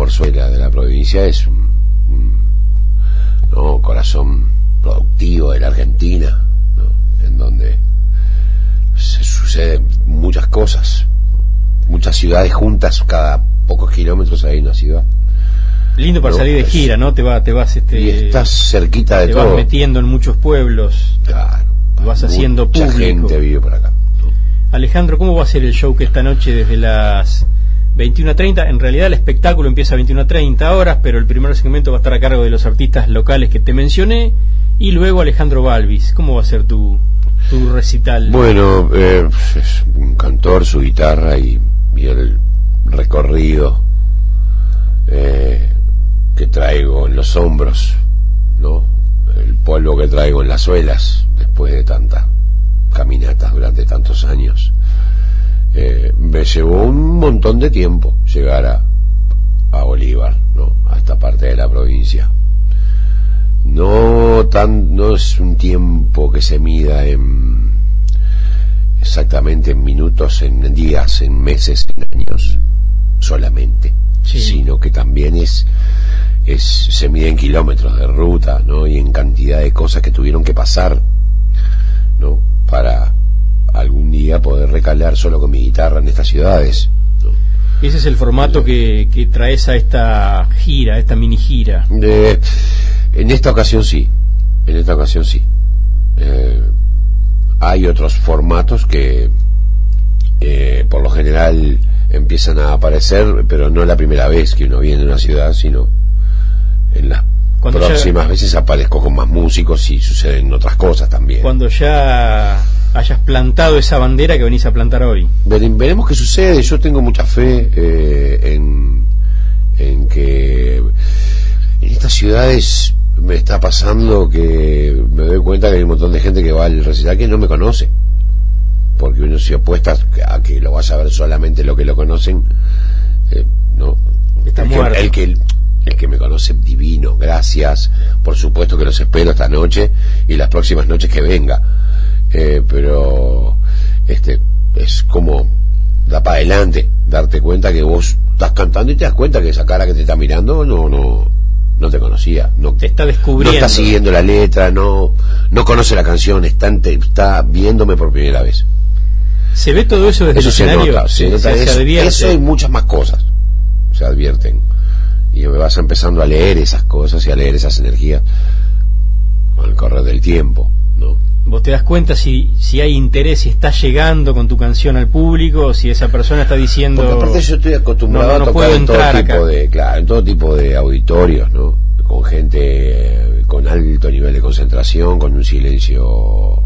Porzuela de la provincia es un corazón productivo de la Argentina, ¿no? En donde se suceden muchas cosas, muchas ciudades juntas, cada pocos kilómetros hay una ciudad. Lindo para salir de gira, ¿no? Te vas y estás cerquita de todo. Te vas metiendo en muchos pueblos. Claro. Te vas haciendo público. Mucha gente vive por acá, ¿no? Alejandro, ¿cómo va a ser el show que esta noche desde las 21:30? En realidad el espectáculo empieza a 21:30 horas, pero el primer segmento va a estar a cargo de los artistas locales que te mencioné, y luego Alejandro Balvis. ¿Cómo va a ser tu recital? Bueno, es un cantor, su guitarra y el recorrido que traigo en los hombros, ¿no? El polvo que traigo en las suelas después de tantas caminatas durante tantos años. Me llevó un montón de tiempo llegar a Bolívar, ¿no? A esta parte de la provincia. No es un tiempo que se mida exactamente en minutos, en días, en meses, en años solamente, sí, sino que también se mide en kilómetros de ruta, ¿no? Y en cantidad de cosas que tuvieron que pasar, ¿no? Para algún día poder recalar solo con mi guitarra en estas ciudades, ¿no? Ese es el formato que traes a esta gira, a esta mini gira. En esta ocasión sí. Hay otros formatos que por lo general empiezan a aparecer, pero no la primera vez que uno viene a una ciudad, sino en las próximas veces aparezco con más músicos y suceden otras cosas también. Cuando ya hayas plantado esa bandera que venís a plantar hoy. Veremos qué sucede. Yo tengo mucha fe en que en estas ciudades me está pasando que me doy cuenta que hay un montón de gente que va al recital que no me conoce, porque uno se opuesta a que lo vas a ver solamente lo que lo conocen, no, está muerto. El que me conoce, divino, gracias, por supuesto que los espero esta noche y las próximas noches que venga, pero es como da para adelante darte cuenta que vos estás cantando y te das cuenta que esa cara que te está mirando no te conocía, no te está descubriendo, no está siguiendo la letra, no conoce la canción, está viéndome por primera vez. ¿Se ve todo eso desde el escenario? Se nota eso y muchas más cosas se advierten, y me vas empezando a leer esas cosas y a leer esas energías con el correr del tiempo, ¿no? Vos te das cuenta si hay interés, si está llegando con tu canción al público, o si esa persona está diciendo... Porque aparte yo estoy acostumbrado a tocar en todo tipo de auditorios, ¿no? Con gente con alto nivel de concentración, con un silencio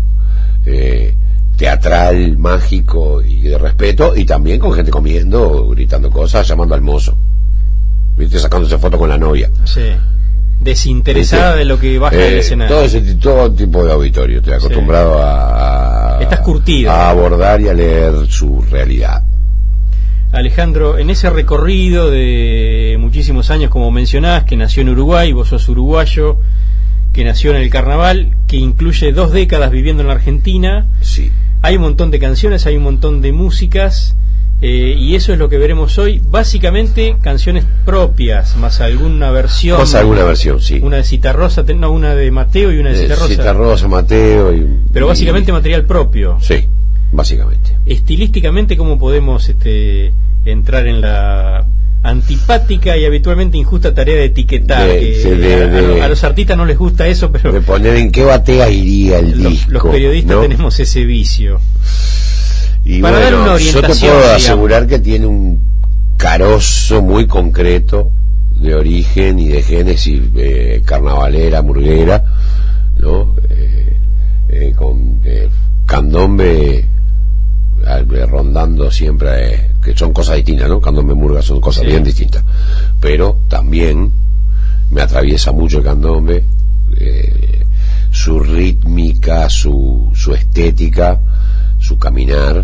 teatral, mágico y de respeto, y también con gente comiendo, gritando cosas, llamando al mozo, ¿viste? Sacándose foto con la novia. Sí. Desinteresada de lo que baja del escenario. Todo tipo de auditorio. Estoy acostumbrado Estás curtido a abordar y a leer su realidad. Alejandro, en ese recorrido de muchísimos años, como mencionás, que nació en Uruguay, vos sos uruguayo, que nació en el carnaval, que incluye 2 décadas viviendo en la Argentina, sí, hay un montón de canciones, hay un montón de músicas, y eso es lo que veremos hoy, básicamente canciones propias, más alguna versión. Sí. Una de Citarrosa, una de Mateo y una de Citarrosa. Citarrosa, Mateo pero básicamente material propio. Sí, básicamente. Estilísticamente, ¿cómo podemos entrar en la antipática y habitualmente injusta tarea de etiquetar? A los artistas no les gusta eso, pero de poner en qué batea iría el disco. Los periodistas, ¿no? Tenemos ese vicio. Y para dar una orientación, yo te puedo asegurar que tiene un carozo muy concreto de origen y de génesis carnavalera, murguera, ¿no? Con candombe rondando siempre, que son cosas distintas, ¿no? Candombe, murga son cosas bien distintas, pero también me atraviesa mucho el candombe, su rítmica, su estética, su caminar,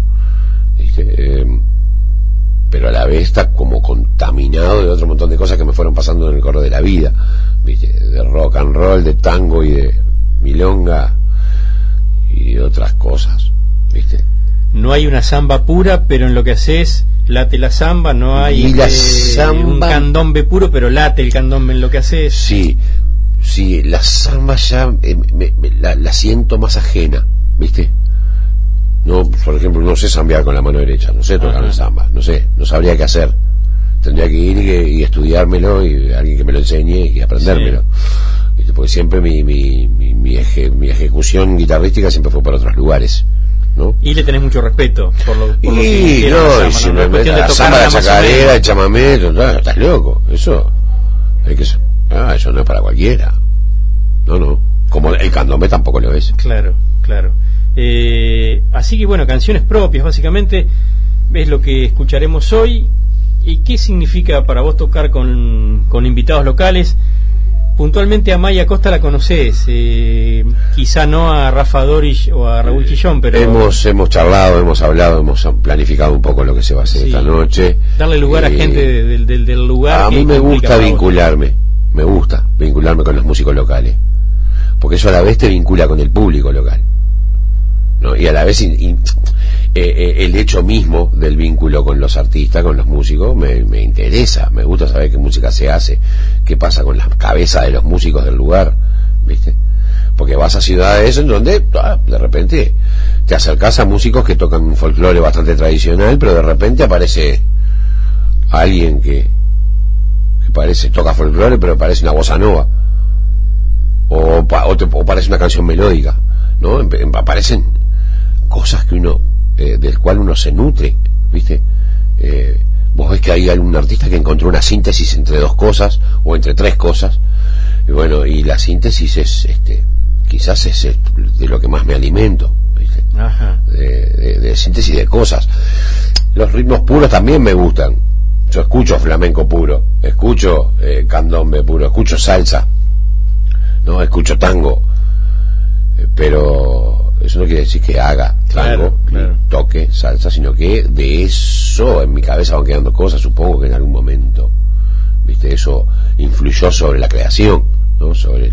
pero a la vez está como contaminado de otro montón de cosas que me fueron pasando en el correr de la vida, ¿viste? De rock and roll, de tango y de milonga y de otras cosas, ¿viste? No hay una samba pura, pero en lo que haces late la samba, no hay y la samba, un candombe puro, pero late el candombe en lo que haces. Sí, la samba ya la siento más ajena, ¿viste? No, por ejemplo, no sé zambear con la mano derecha, no sé tocar la samba, no sabría qué hacer. Tendría que ir y estudiármelo, y alguien que me lo enseñe y aprendérmelo. Sí. Porque siempre mi ejecución guitarrística siempre fue por otros lugares, ¿no? Y le tenés mucho respeto por lo que y si me metes la samba, la chacarera, el chamamé, estás loco. Eso eso no es para cualquiera. No, como el candombe tampoco lo es. Claro. Así que bueno, canciones propias básicamente es lo que escucharemos hoy. ¿Y qué significa para vos tocar con invitados locales? Puntualmente a Maya Costa la conocés, quizá no a Rafa Dorish o a Raúl Chillón, pero hemos charlado, hemos hablado, hemos planificado un poco lo que se va a hacer esta noche. Darle lugar a gente del lugar. A mí me gusta vincularme con los músicos locales, porque eso a la vez te vincula con el público local, ¿no? Y a la vez el hecho mismo del vínculo con los artistas, con los músicos, me interesa, me gusta saber qué música se hace, qué pasa con las cabezas de los músicos del lugar, ¿viste? Porque vas a ciudades en donde de repente te acercás a músicos que tocan un folclore bastante tradicional, pero de repente aparece alguien que toca folclore pero parece una bossa nova, o parece una canción melódica, ¿no? Aparecen cosas que uno del cual uno se nutre, ¿viste? Vos ves que hay algún artista que encontró una síntesis entre dos cosas o entre tres cosas, y bueno, y la síntesis es quizás es de lo que más me alimento, ¿viste? Ajá. De síntesis de cosas. Los ritmos puros también me gustan. Yo escucho flamenco puro, escucho candombe puro, escucho salsa, no escucho tango, pero eso no quiere decir que haga tango, claro. Toque salsa, sino que de eso en mi cabeza van quedando cosas. Supongo que en algún momento, ¿viste? Eso influyó sobre la creación, ¿no? Sobre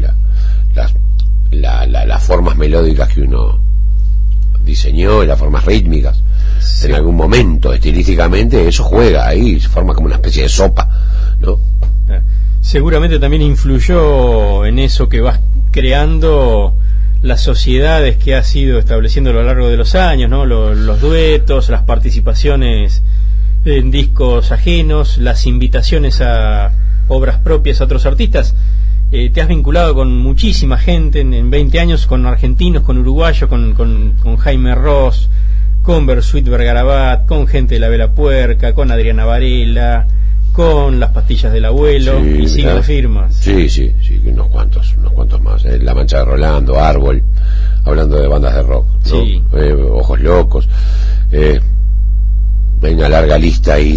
las formas melódicas que uno diseñó y las formas rítmicas. Sí. En algún momento, estilísticamente, eso juega ahí, se forma como una especie de sopa, ¿no? Seguramente también influyó en eso que vas creando las sociedades que has ido estableciendo a lo largo de los años, ¿no? Los duetos, las participaciones en discos ajenos, las invitaciones a obras propias a otros artistas. Te has vinculado con muchísima gente en 20 años, con argentinos, con uruguayos, con Jaime Ross, con Bersuit Vergarabat, con gente de La Vela Puerca, con Adriana Varela, con Las Pastillas del Abuelo, sí, y siguen firmas. Sí, unos cuantos más. La Mancha de Rolando, Árbol, hablando de bandas de rock, ¿no? Sí. Ojos Locos. Hay una larga lista ahí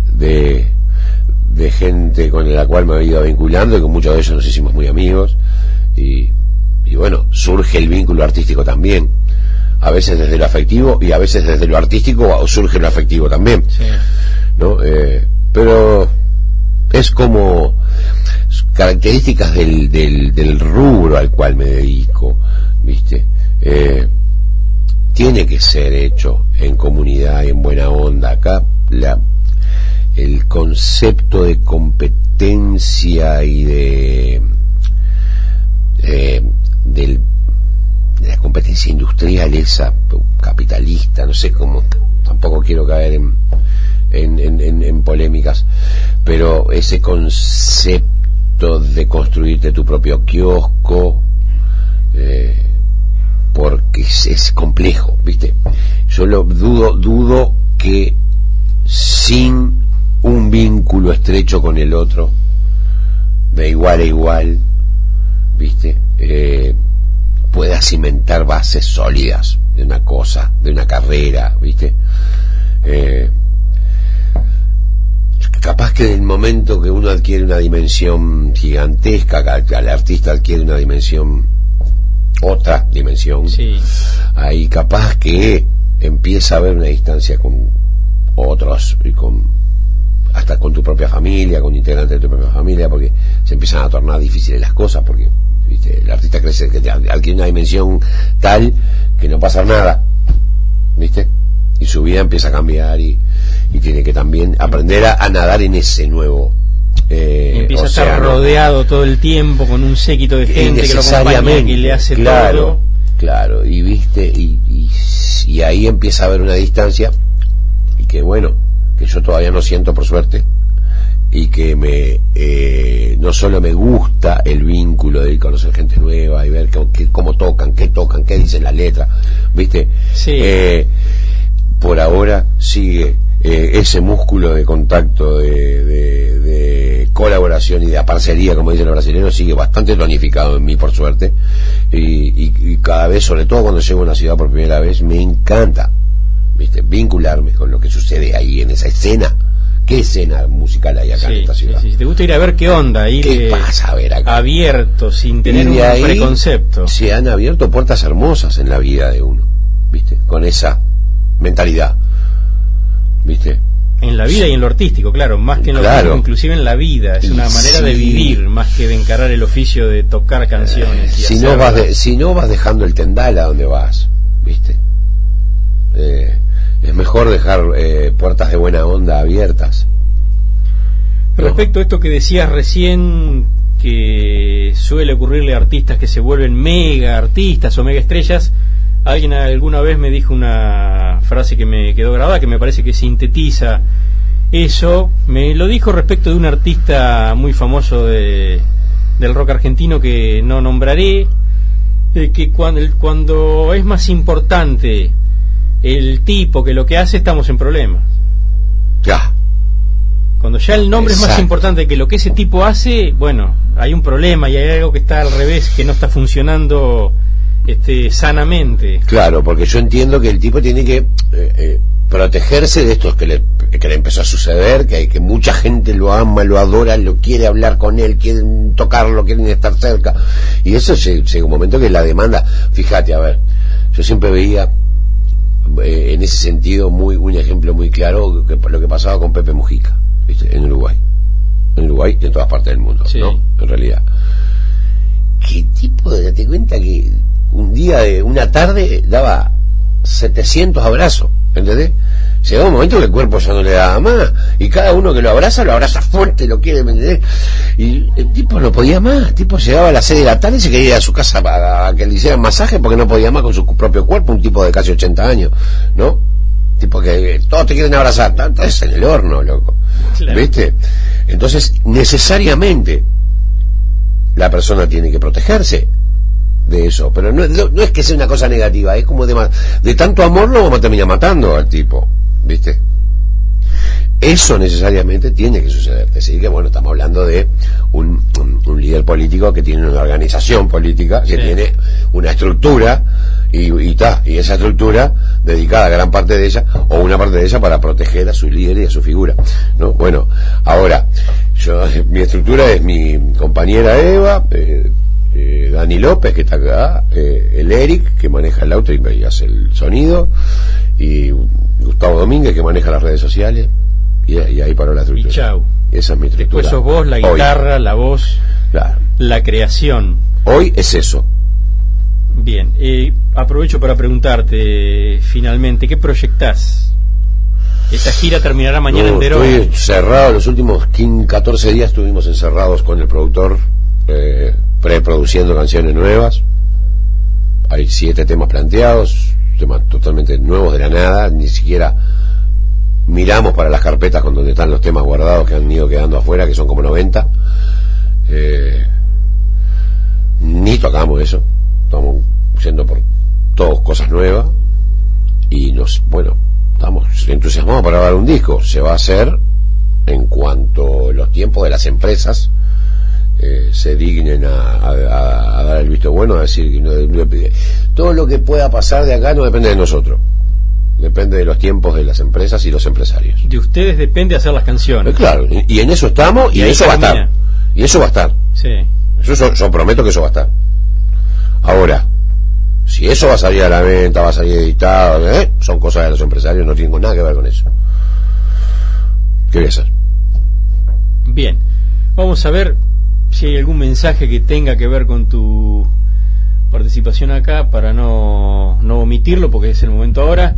de gente con la cual me he ido vinculando, y con muchos de ellos nos hicimos muy amigos, y bueno, surge el vínculo artístico también, a veces desde lo afectivo y a veces desde lo artístico surge lo afectivo también, sí. ¿No? Pero es como características del rubro al cual me dedico, ¿viste? Tiene que ser hecho en comunidad y en buena onda. Acá el concepto de competencia y de la competencia industrial, esa capitalista, no sé cómo, tampoco quiero caer en polémicas, pero ese concepto de construirte tu propio kiosco, porque es complejo, ¿viste? Yo dudo que sin un vínculo estrecho con el otro, de igual a igual, ¿viste? Pueda cimentar bases sólidas de una cosa, de una carrera, ¿viste? Capaz que en el momento que uno adquiere una dimensión gigantesca, al artista adquiere una dimensión, otra dimensión, sí. Ahí capaz que empieza a haber una distancia con otros, y hasta con tu propia familia, con integrantes de tu propia familia, porque se empiezan a tornar difíciles las cosas, porque, ¿viste? El artista crece, que adquiere una dimensión tal que no pasa nada, ¿viste? y su vida empieza a cambiar y tiene que también aprender a nadar en ese nuevo y empieza océano. A estar rodeado todo el tiempo con un séquito de gente que lo acompaña, que le hace todo. Claro, y viste, y ahí empieza a haber una distancia, y que bueno, que yo todavía no siento, por suerte, y que no solo me gusta el vínculo de ir a conocer gente nueva y ver cómo tocan, qué dicen las letras, viste, sí. Por ahora sigue ese músculo de contacto, de colaboración y de parcería, como dicen los brasileños, sigue bastante tonificado en mí, por suerte, y cada vez, sobre todo cuando llego a una ciudad por primera vez, me encanta, viste, vincularme con lo que sucede ahí en esa escena. ¿Qué escena musical hay acá en esta ciudad? Sí. ¿Te gusta ir a ver qué onda? ¿Qué pasa a ver acá? Abierto, sin tener un preconcepto. Se han abierto puertas hermosas en la vida de uno, ¿viste? Con esa mentalidad, ¿viste? En la vida y en lo artístico, claro, más que en lo artístico, inclusive en la vida. Es una manera de vivir, más que de encarar el oficio de tocar canciones. Si no vas dejando el tendal a donde vas, ¿viste? Es mejor dejar puertas de buena onda abiertas. Respecto a esto que decías recién, que suele ocurrirle a artistas que se vuelven mega artistas o mega estrellas, alguien alguna vez me dijo una frase que me quedó grabada, que me parece que sintetiza eso. Me lo dijo respecto de un artista muy famoso del rock argentino que no nombraré, que cuando es más importante el tipo que lo que hace, estamos en problemas. Ya. Cuando ya el nombre es más importante que lo que ese tipo hace, bueno, hay un problema y hay algo que está al revés, que no está funcionando sanamente. Claro, porque yo entiendo que el tipo tiene que protegerse de estos que le empezó a suceder, que mucha gente lo ama, lo adora, lo quiere hablar con él, quieren tocarlo, quieren estar cerca, y eso llega un momento que la demanda. Fíjate, a ver, yo siempre veía en ese sentido un ejemplo muy claro, lo que pasaba con Pepe Mujica, ¿viste? En Uruguay y en todas partes del mundo, sí. ¿No? En realidad, qué tipo de, date cuenta que una tarde daba 700 abrazos, ¿entendés? Llegó un momento que el cuerpo ya no le daba más, y cada uno que lo abraza fuerte, lo quiere, ¿entendés? Y el tipo no podía más, el tipo llegaba a las 6 de la tarde y se quería ir a su casa a que le hicieran masaje porque no podía más con su propio cuerpo, un tipo de casi 80 años, ¿no? Tipo que todos te quieren abrazar, estás en el horno, loco, claro. ¿Viste? Entonces, necesariamente la persona tiene que protegerse de eso, pero no es que sea una cosa negativa, es como de tanto amor lo vamos a terminar matando al tipo, ¿viste? Eso necesariamente tiene que suceder. Es decir, que bueno, estamos hablando de un líder político que tiene una organización política, que tiene una estructura y esa estructura dedicada a gran parte de ella, o una parte de ella, para proteger a su líder y a su figura, ¿no? Bueno, ahora mi estructura es mi compañera Eva, Dani López, que está acá, el Eric, que maneja el auto y hace el sonido, y Gustavo Domínguez, que maneja las redes sociales, y ahí paró la estructura. Y chau. Esa es mi estructura. Después sos vos, la guitarra, la voz, claro, la creación. Hoy es eso. Bien, aprovecho para preguntarte finalmente, ¿qué proyectás? Esta gira terminará mañana en Verona. Estoy cerrado, los últimos 14 días estuvimos encerrados con el productor, preproduciendo canciones nuevas. Hay 7 temas planteados, temas totalmente nuevos de la nada, ni siquiera miramos para las carpetas con donde están los temas guardados que han ido quedando afuera, que son como 90. Ni tocamos eso, estamos yendo por todas cosas nuevas y estamos entusiasmados para grabar un disco. Se va a hacer en cuanto los tiempos de las empresas se dignen a dar el visto bueno, a decir que todo lo que pueda pasar de acá no depende de nosotros, depende de los tiempos de las empresas y los empresarios. De ustedes depende hacer las canciones. Claro, y en eso estamos, y eso va a estar. Y eso va a estar. Sí. Yo prometo que eso va a estar. Ahora, si eso va a salir a la venta, va a salir editado, son cosas de los empresarios, no tengo nada que ver con eso. ¿Qué voy a hacer? Bien, vamos a ver si hay algún mensaje que tenga que ver con tu participación acá, para no omitirlo, porque es el momento ahora.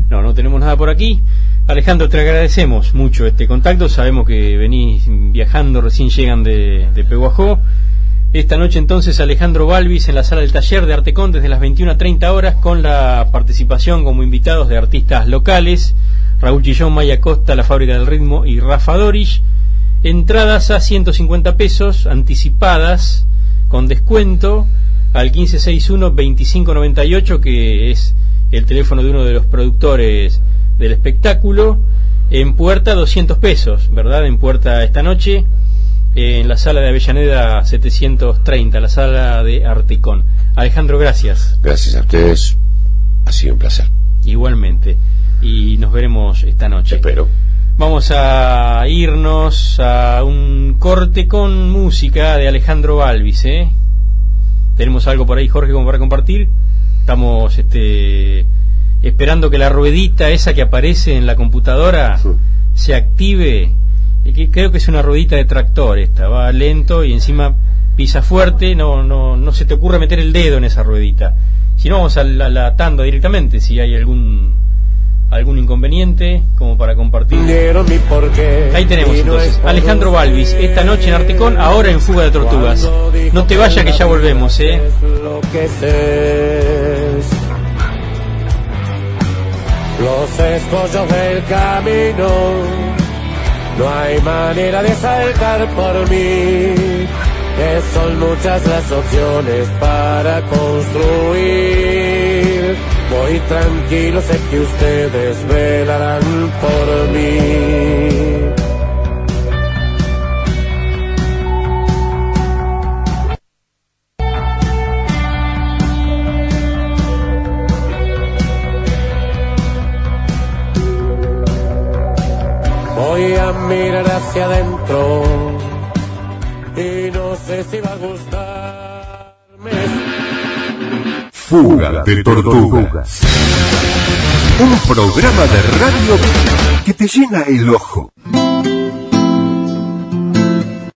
No tenemos nada por aquí. Alejandro, te agradecemos mucho este contacto. Sabemos que venís viajando, recién llegan de Pehuajó. Esta noche entonces Alejandro Balvis en la sala del taller de Artecon desde las 21:30 horas, con la participación como invitados de artistas locales: Raúl Chillón, Maya Costa, La Fábrica del Ritmo y Rafa Dorish. Entradas a 150 pesos, anticipadas, con descuento, al 1561-2598, que es el teléfono de uno de los productores del espectáculo. En puerta 200 pesos, ¿verdad? En puerta esta noche, en la sala de Avellaneda 730, la sala de Artecon. Alejandro, gracias. Gracias a ustedes, ha sido un placer. Igualmente, y nos veremos esta noche. Espero. Vamos a irnos a un corte con música de Alejandro Balvis, ¿eh? ¿Tenemos algo por ahí, Jorge, como para compartir? Estamos esperando que la ruedita esa que aparece en la computadora se active. Creo que es una ruedita de tractor esta, va lento y encima pisa fuerte. No se te ocurre meter el dedo en esa ruedita. Si no, vamos a la tanda directamente, si hay algún inconveniente como para compartir. Ahí tenemos entonces Alejandro Balvis esta noche en Artecon, ahora en Fuga de Tortugas. No te vayas que ya volvemos, Los escollos del camino, no hay manera de saltar por mí, que son muchas las opciones para construir. Voy tranquilo, sé que ustedes velarán por mí. Voy a mirar hacia adentro y no sé si va a gustarme. Fuga de Tortugas. Un programa de radio que te llena el ojo.